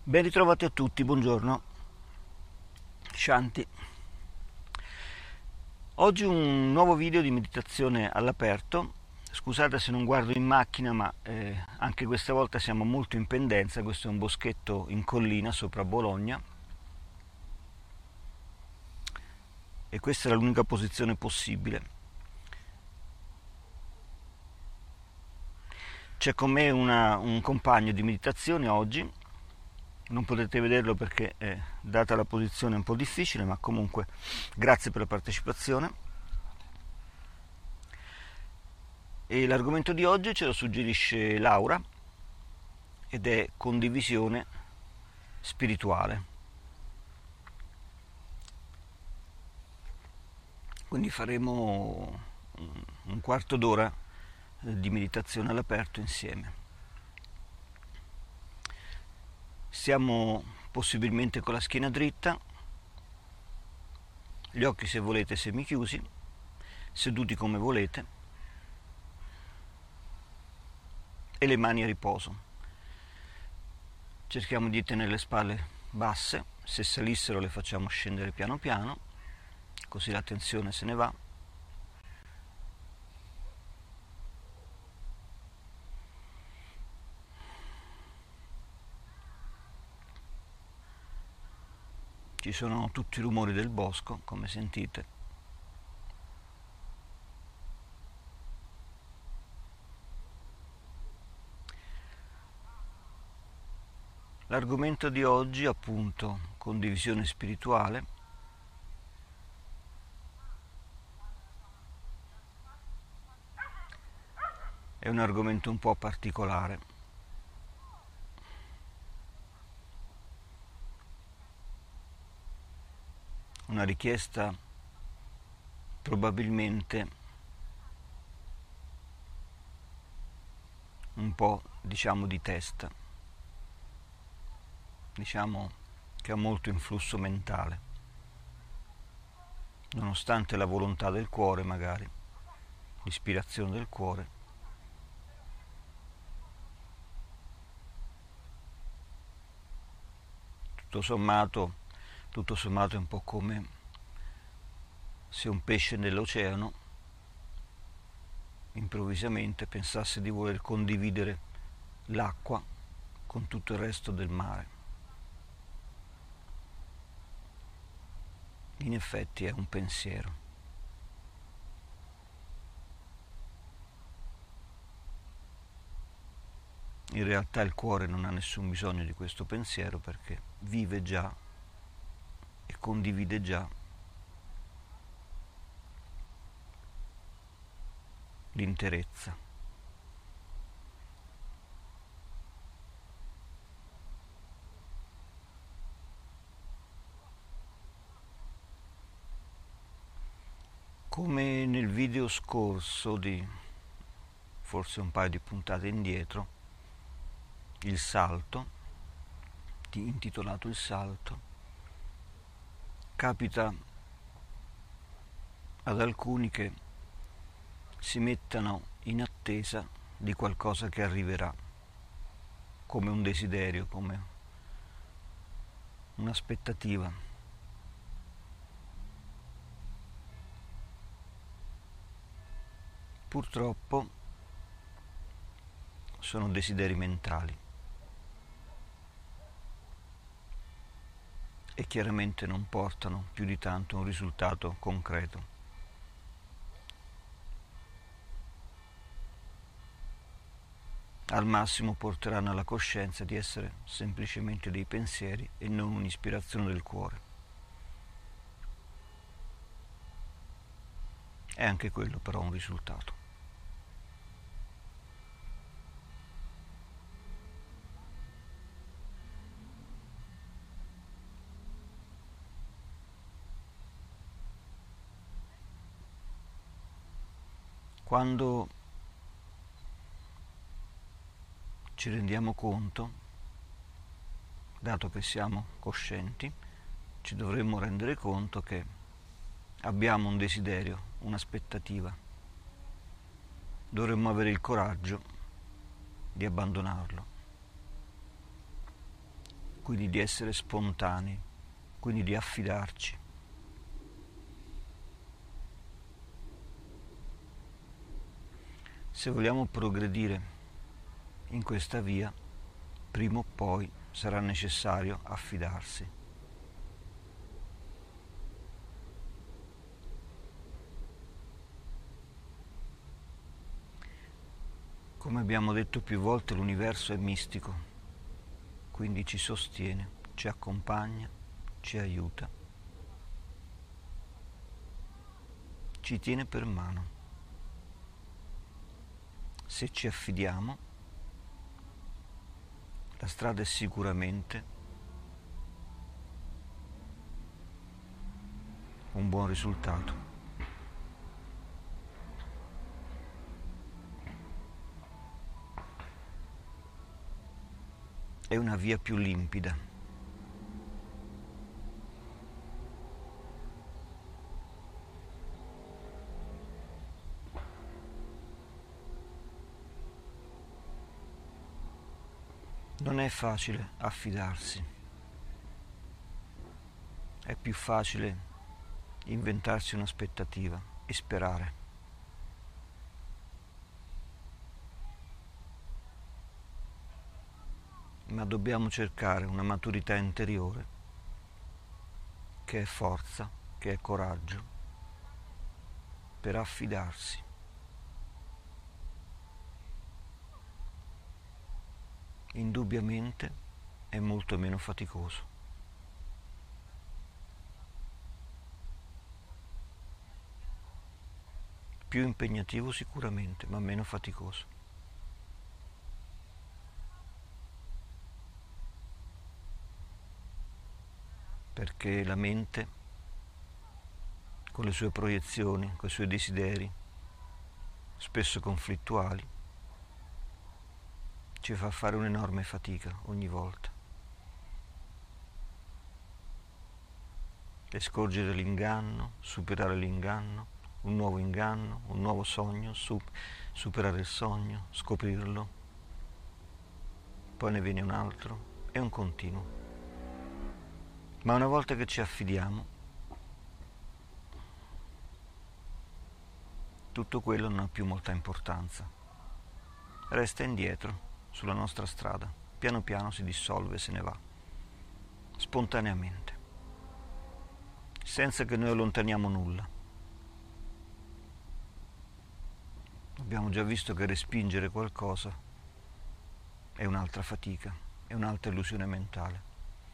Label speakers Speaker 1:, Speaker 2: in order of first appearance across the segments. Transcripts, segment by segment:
Speaker 1: Ben ritrovati a tutti, buongiorno. Shanti. Oggi un nuovo video di meditazione all'aperto. Scusate se non guardo in macchina, ma anche questa volta siamo molto in pendenza. Questo è un boschetto in collina sopra Bologna e questa è l'unica posizione possibile. C'è con me un compagno di meditazione oggi. Non potete vederlo perché data la posizione è un po' difficile, ma comunque grazie per la partecipazione. E l'argomento di oggi ce lo suggerisce Laura ed è condivisione spirituale. Quindi faremo un quarto d'ora di meditazione all'aperto insieme. Stiamo possibilmente con la schiena dritta, gli occhi se volete semichiusi, seduti come volete e le mani a riposo. Cerchiamo di tenere le spalle basse, se salissero le facciamo scendere piano piano, così la tensione se ne va. Ci sono tutti i rumori del bosco, come sentite. L'argomento di oggi, appunto, condivisione spirituale, è un argomento un po' particolare. Una richiesta probabilmente un po', diciamo, di testa, diciamo che ha molto influsso mentale, nonostante la volontà del cuore magari, l'ispirazione del cuore. Tutto sommato è un po' come se un pesce nell'oceano improvvisamente pensasse di voler condividere l'acqua con tutto il resto del mare. In effetti è un pensiero. In realtà il cuore non ha nessun bisogno di questo pensiero perché vive già e condivide già l'interezza. Come nel video scorso di forse un paio di puntate indietro, il salto, intitolato Il salto, capita ad alcuni che si mettano in attesa di qualcosa che arriverà, come un desiderio, come un'aspettativa. Purtroppo sono desideri mentali e chiaramente non portano più di tanto un risultato concreto. Al massimo porteranno alla coscienza di essere semplicemente dei pensieri e non un'ispirazione del cuore. È anche quello però un risultato. Quando ci rendiamo conto, dato che siamo coscienti, ci dovremmo rendere conto che abbiamo un desiderio, un'aspettativa. Dovremmo avere il coraggio di abbandonarlo. quindi di essere spontanei, quindi di affidarci. Se vogliamo progredire in questa via, prima o poi sarà necessario affidarsi. Come abbiamo detto più volte, l'universo è mistico, quindi ci sostiene, ci accompagna, ci aiuta, ci tiene per mano. Se ci affidiamo, la strada è sicuramente un buon risultato. È una via più limpida. Non è facile affidarsi, è più facile inventarsi un'aspettativa e sperare. Ma dobbiamo cercare una maturità interiore che è forza, che è coraggio, per affidarsi. Indubbiamente è molto meno faticoso. Più impegnativo sicuramente, ma meno faticoso. Perché la mente, con le sue proiezioni, con i suoi desideri, spesso conflittuali, ci fa fare un'enorme fatica ogni volta. E scorgere l'inganno, superare l'inganno, un nuovo sogno, superare il sogno, scoprirlo, poi ne viene un altro, è un continuo. Ma una volta che ci affidiamo, tutto quello non ha più molta importanza. Resta indietro sulla nostra strada, piano piano si dissolve e se ne va, spontaneamente, senza che noi allontaniamo nulla. Abbiamo già visto che respingere qualcosa è un'altra fatica, è un'altra illusione mentale.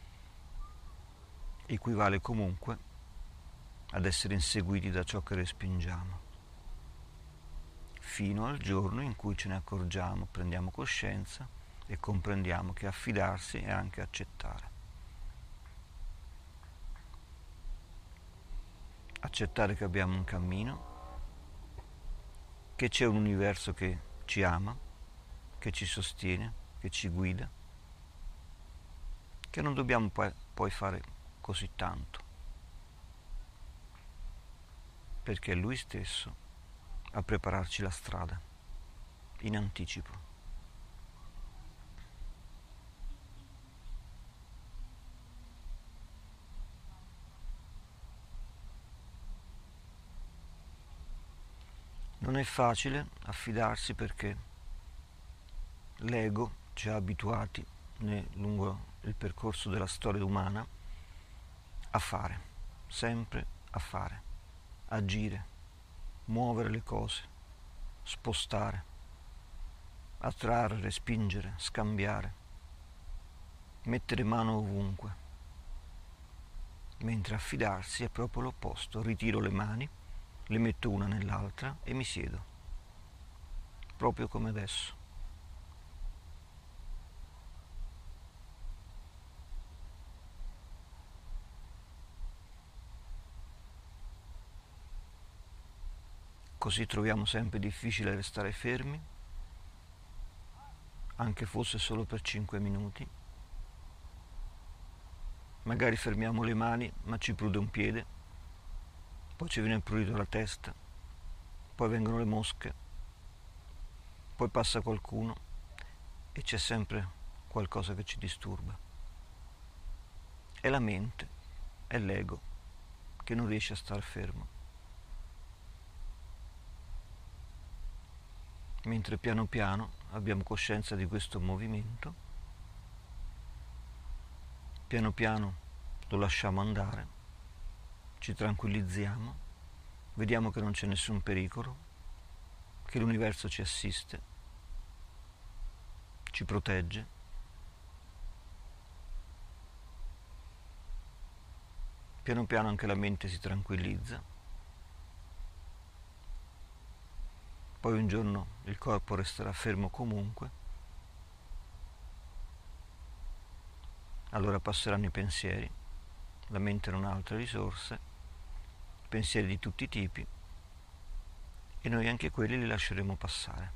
Speaker 1: Equivale comunque ad essere inseguiti da ciò che respingiamo, fino al giorno in cui ce ne accorgiamo, prendiamo coscienza e comprendiamo che affidarsi è anche accettare. Accettare che abbiamo un cammino, che c'è un universo che ci ama, che ci sostiene, che ci guida, che non dobbiamo poi fare così tanto, perché è Lui stesso a prepararci la strada in anticipo. Non è facile affidarsi perché l'ego ci ha abituati lungo il percorso della storia umana a fare, sempre a fare, agire, muovere le cose, spostare, attrarre, respingere, scambiare, mettere mano ovunque, mentre affidarsi è proprio l'opposto. Ritiro le mani, le metto una nell'altra e mi siedo, proprio come adesso. Così troviamo sempre difficile restare fermi, anche fosse solo per 5 minuti. Magari fermiamo le mani, ma ci prude un piede, poi ci viene prurito la testa, poi vengono le mosche, poi passa qualcuno e c'è sempre qualcosa che ci disturba. è la mente, è l'ego che non riesce a star fermo. Mentre piano piano abbiamo coscienza di questo movimento, piano piano lo lasciamo andare, ci tranquillizziamo, vediamo che non c'è nessun pericolo, che l'universo ci assiste, ci protegge. Piano piano anche la mente si tranquillizza. Poi un giorno il corpo resterà fermo comunque. Allora passeranno i pensieri, la mente non ha altre risorse, pensieri di tutti i tipi, e noi anche quelli li lasceremo passare.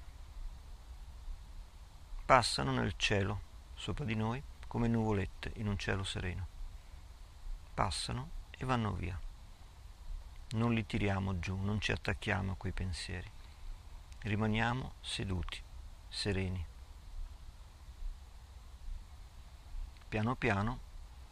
Speaker 1: Passano nel cielo sopra di noi come nuvolette in un cielo sereno. Passano e vanno via. Non li tiriamo giù, non ci attacchiamo a quei pensieri. Rimaniamo seduti, sereni. Piano piano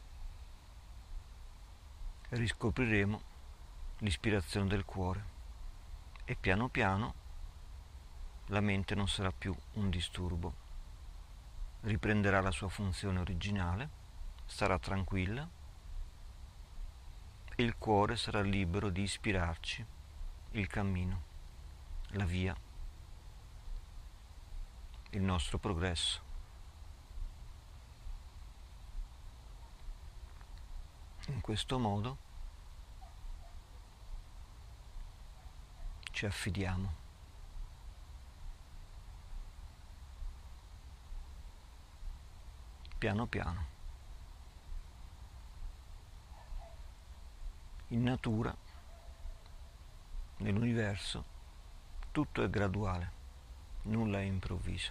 Speaker 1: riscopriremo l'ispirazione del cuore e piano piano la mente non sarà più un disturbo, riprenderà la sua funzione originale, starà tranquilla e il cuore sarà libero di ispirarci il cammino, la via, il nostro progresso. In questo modo ci affidiamo. Piano piano. In natura, nell'universo, tutto è graduale, nulla è improvviso.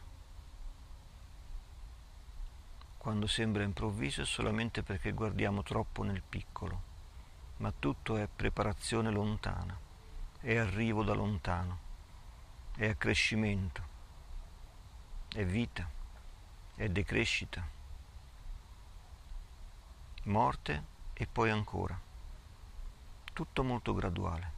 Speaker 1: Quando sembra improvviso è solamente perché guardiamo troppo nel piccolo, ma tutto è preparazione lontana, è arrivo da lontano, è accrescimento, è vita, è decrescita, morte e poi ancora. Tutto molto graduale.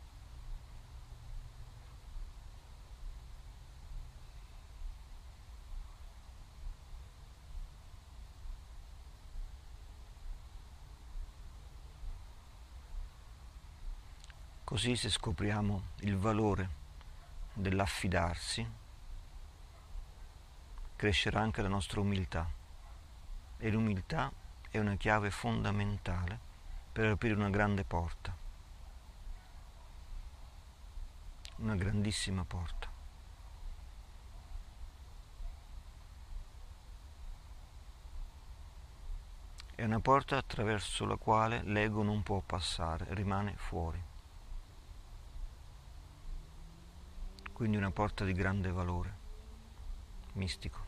Speaker 1: Così, se scopriamo il valore dell'affidarsi, crescerà anche la nostra umiltà, e l'umiltà è una chiave fondamentale per aprire una grande porta, una grandissima porta. È una porta attraverso la quale l'ego non può passare, rimane fuori. Quindi una porta di grande valore mistico.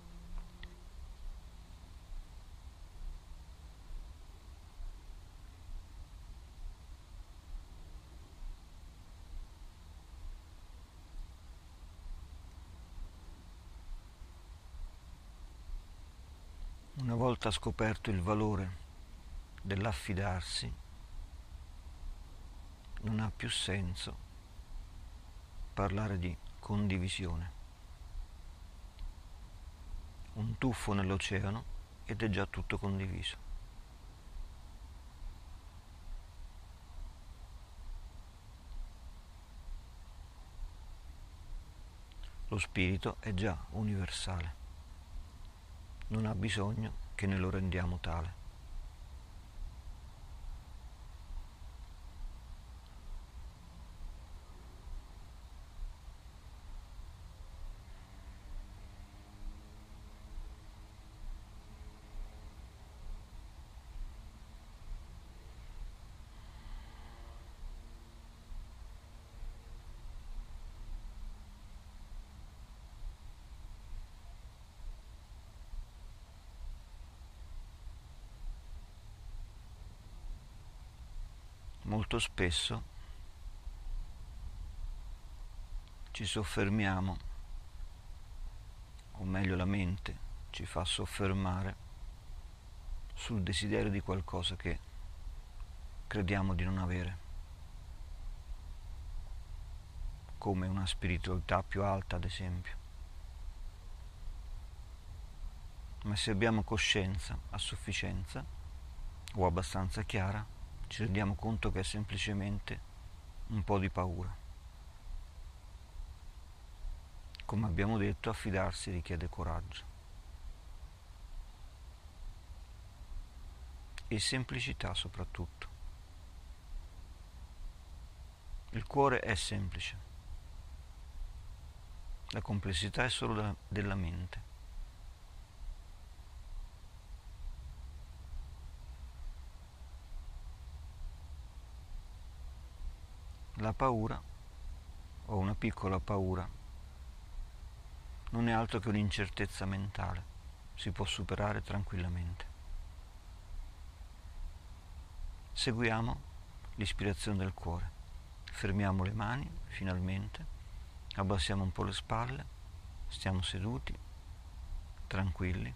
Speaker 1: Una volta scoperto il valore dell'affidarsi, non ha più senso parlare di condivisione. Un tuffo nell'oceano ed è già tutto condiviso. Lo spirito è già universale, non ha bisogno che ne lo rendiamo tale. Molto spesso ci soffermiamo, o meglio la mente ci fa soffermare, sul desiderio di qualcosa che crediamo di non avere, come una spiritualità più alta, ad esempio. Ma se abbiamo coscienza a sufficienza o abbastanza chiara, ci rendiamo conto che è semplicemente un po' di paura. Come abbiamo detto, affidarsi richiede coraggio e semplicità soprattutto. Il cuore è semplice, la complessità è solo della mente. La paura, o una piccola paura, non è altro che un'incertezza mentale, si può superare tranquillamente. Seguiamo l'ispirazione del cuore, fermiamo le mani finalmente, abbassiamo un po' le spalle, stiamo seduti, tranquilli.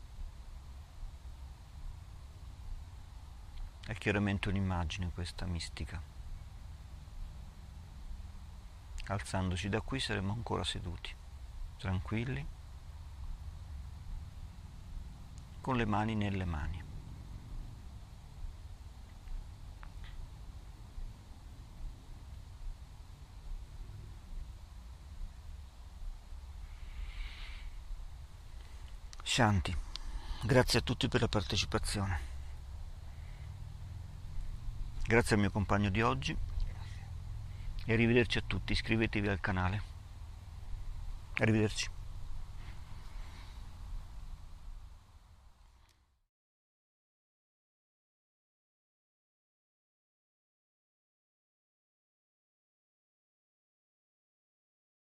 Speaker 1: È chiaramente un'immagine questa mistica. Alzandoci da qui saremo ancora seduti, tranquilli, con le mani nelle mani. Shanti, grazie a tutti per la partecipazione. Grazie al mio compagno di oggi e arrivederci a tutti, iscrivetevi al canale. Arrivederci.